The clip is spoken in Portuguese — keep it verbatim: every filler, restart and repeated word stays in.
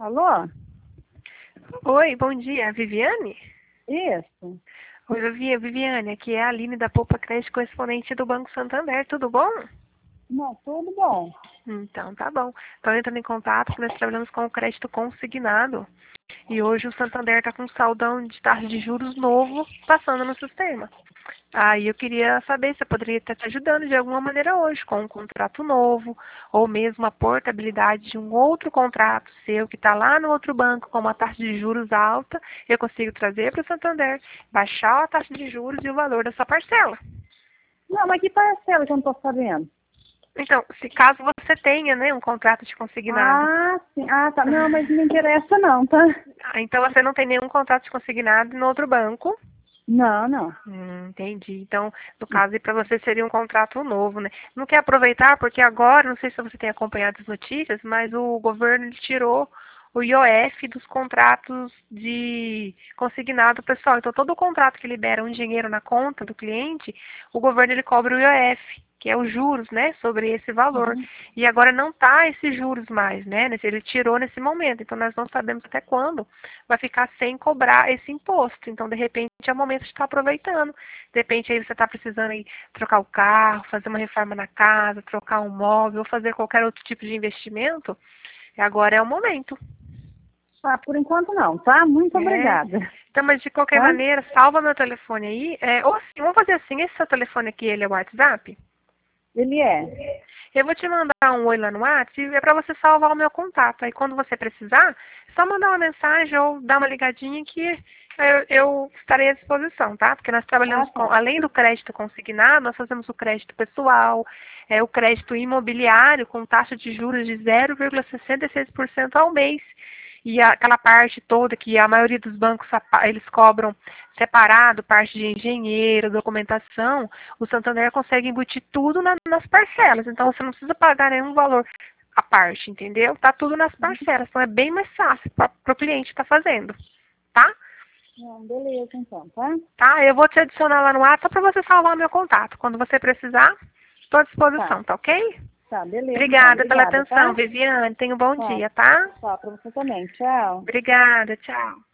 Alô? Oi, bom dia, Viviane? Isso. Oi, Vivi- Viviane, aqui é a Aline da Poupa Crédito, correspondente do Banco Santander, tudo bom? Não, tudo bom. Então, tá bom. Estou entrando em contato porque nós trabalhamos com o crédito consignado e hoje o Santander está com um saldão de taxa de juros novo passando no sistema. Aí eu queria saber se eu poderia estar te ajudando de alguma maneira hoje, com um contrato novo, ou mesmo a portabilidade de um outro contrato seu que está lá no outro banco com uma taxa de juros alta, eu consigo trazer para o Santander, baixar a taxa de juros e o valor da sua parcela. Não, mas que parcela que eu não tô sabendo? Então, se caso você tenha, né, um contrato de consignado. Ah, sim. Ah, tá. Não, mas não me interessa não, tá? Ah, então você não tem nenhum contrato de consignado no outro banco. Não, não. Hum, entendi. Então, no caso, para você seria um contrato novo, né? Não quer aproveitar porque agora, não sei se você tem acompanhado as notícias, mas o governo ele tirou o I O F dos contratos de consignado pessoal. Então, todo o contrato que libera um dinheiro na conta do cliente, o governo ele cobra o I O F, que é os juros, né, sobre esse valor. Uhum. E agora não está esses juros mais, né? Ele tirou nesse momento. Então, nós não sabemos até quando vai ficar sem cobrar esse imposto. Então, de repente, é o momento de estar aproveitando. De repente, aí você está precisando aí trocar o carro, fazer uma reforma na casa, trocar um móvel, ou fazer qualquer outro tipo de investimento. Agora é o momento. Ah, por enquanto não, tá? Muito É. obrigada. Então, mas de qualquer Tá? maneira, salva meu telefone aí. É, ou assim, vamos fazer assim, esse seu telefone aqui, ele é o WhatsApp? Ele é. Eu vou te mandar um oi lá no WhatsApp, é para você salvar o meu contato. Aí quando você precisar, é só mandar uma mensagem ou dar uma ligadinha que eu, eu estarei à disposição, tá? Porque nós Ah, trabalhamos com, tá. além do crédito consignado, nós fazemos o crédito pessoal, é, o crédito imobiliário com taxa de juros de zero vírgula sessenta e seis por cento ao mês. E a- aquela parte toda que a maioria dos bancos apa- eles cobram separado, parte de engenheiro, documentação, o Santander consegue embutir tudo na- nas parcelas. Então você não precisa pagar nenhum valor à parte, entendeu? Tá tudo nas parcelas. Então é bem mais fácil para o cliente estar fazendo, tá? Não, beleza então, tá? Tá? Eu vou te adicionar lá no WhatsApp para você salvar o meu contato. Quando você precisar, estou à Tá. disposição, tá ok? Tá, beleza então. Obrigada pela Obrigada, atenção, tá? Viviane. Tenha um bom Tá. dia, tá? Tá, pra você também. Tchau. Obrigada, tchau.